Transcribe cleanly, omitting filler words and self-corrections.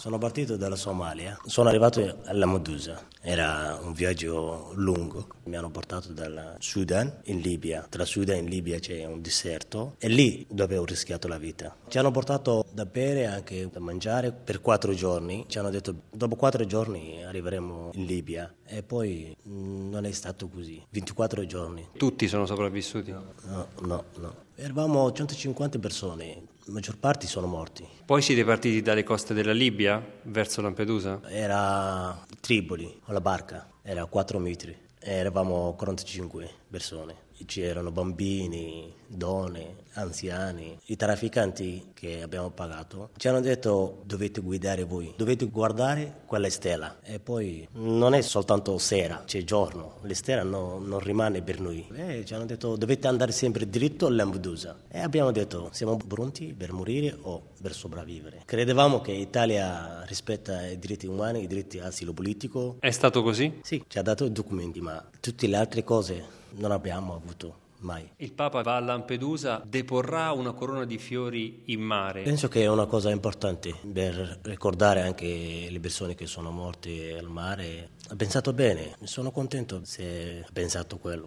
Sono partito dalla Somalia, sono arrivato a Lampedusa, era un viaggio lungo, mi hanno portato dal Sudan in Libia, tra Sudan e Libia c'è un deserto e lì dove ho rischiato la vita. Ci hanno portato da bere e anche da mangiare per 4 giorni, ci hanno detto dopo 4 giorni arriveremo in Libia e poi non è stato così, 24 giorni. Tutti sono sopravvissuti? No. Eravamo 150 persone, la maggior parte sono morti. Poi siete partiti dalle coste della Libia verso Lampedusa? Era Tripoli, con la barca, era 4 metri, eravamo 45 persone. C'erano bambini, donne, anziani. I trafficanti che abbiamo pagato ci hanno detto dovete guidare voi, dovete guardare quella stella. E poi non è soltanto sera, c'è giorno, la stella non rimane per noi. E ci hanno detto dovete andare sempre dritto a Lampedusa. E abbiamo detto siamo pronti per morire o per sopravvivere. Credevamo che l'Italia rispetta i diritti umani, i diritti asilo politico. È stato così? Sì, ci ha dato i documenti, ma tutte le altre cose non abbiamo avuto mai. Il Papa va a Lampedusa, deporrà una corona di fiori in mare. Penso che è una cosa importante per ricordare anche le persone che sono morte al mare. Ha pensato bene, sono contento se ha pensato quello.